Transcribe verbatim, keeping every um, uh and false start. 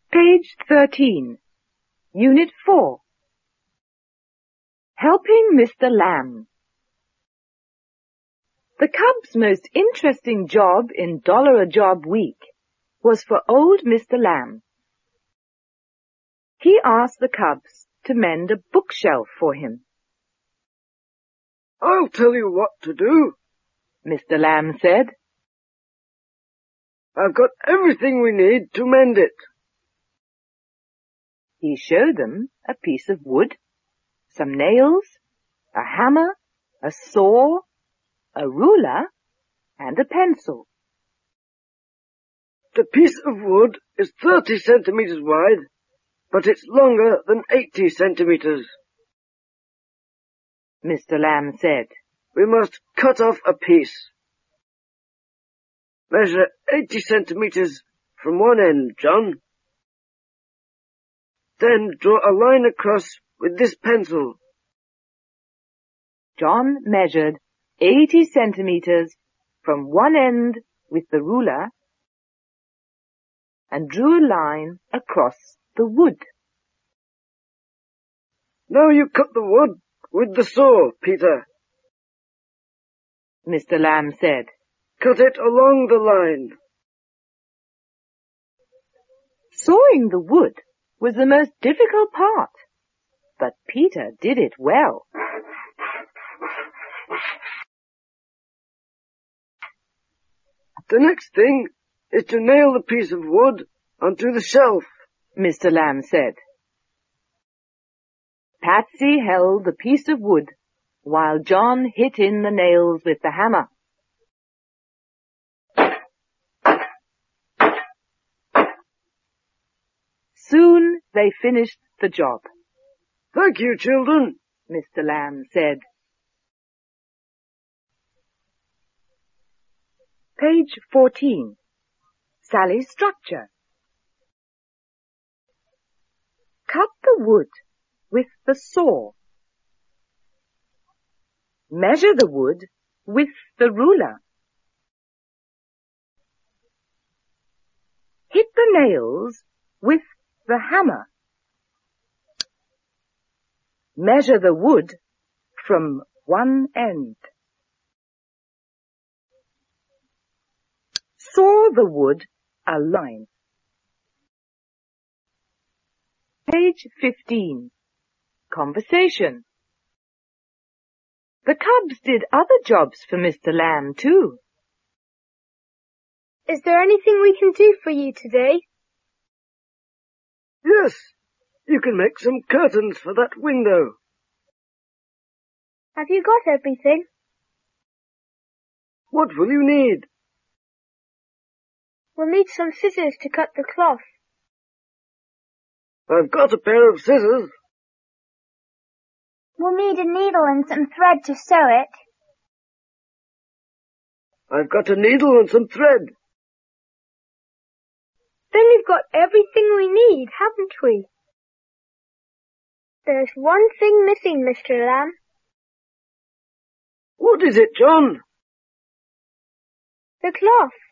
Page thirteen. Unit four. Helping Mister Lamb. The cub's most interesting job in Dollar-a-Job week was for old Mister Lamb. He asked the cubs to mend a bookshelf for him. "I'll tell you what to do," Mister Lamb said. "I've got everything we need to mend it." He showed them a piece of wood, some nails, a hammer, a saw, a ruler, and a pencil. "The piece of wood is thirty centimeters wide, but it's longer than eighty centimeters. Mister Lamb said. "We must cut off a piece. Measure eighty centimeters from one end, John. Then draw a line across with this pencil." John measured eighty centimeters from one end with the ruler and drew a line across the wood. "Now you cut the wood with the saw, Peter," Mister Lamb said. "Cut it along the line." Sawing the wood was the most difficult part, but Peter did it well. "The next thing is to nail the piece of wood onto the shelf," Mister Lamb said. Patsy held the piece of wood while John hit in the nails with the hammer. Soon they finished the job. "Thank you, children," Mister Lamb said. Page fourteen. Sally's structure. Cut the wood with the saw. Measure the wood with the ruler. Hit the nails with the hammer. Measure the wood from one end. Saw the wood a line. Page fifteen. Conversation. The cubs did other jobs for Mister Lamb too. "Is there anything we can do for you today?" "Yes, you can make some curtains for that window." "Have you got everything?" "What will you need?" "We'll need some scissors to cut the cloth." "I've got a pair of scissors." "We'll need a needle and some thread to sew it." "I've got a needle and some thread." "Then we've got everything we need, haven't we?" "There's one thing missing, Mister Lamb." "What is it, John?" "The cloth."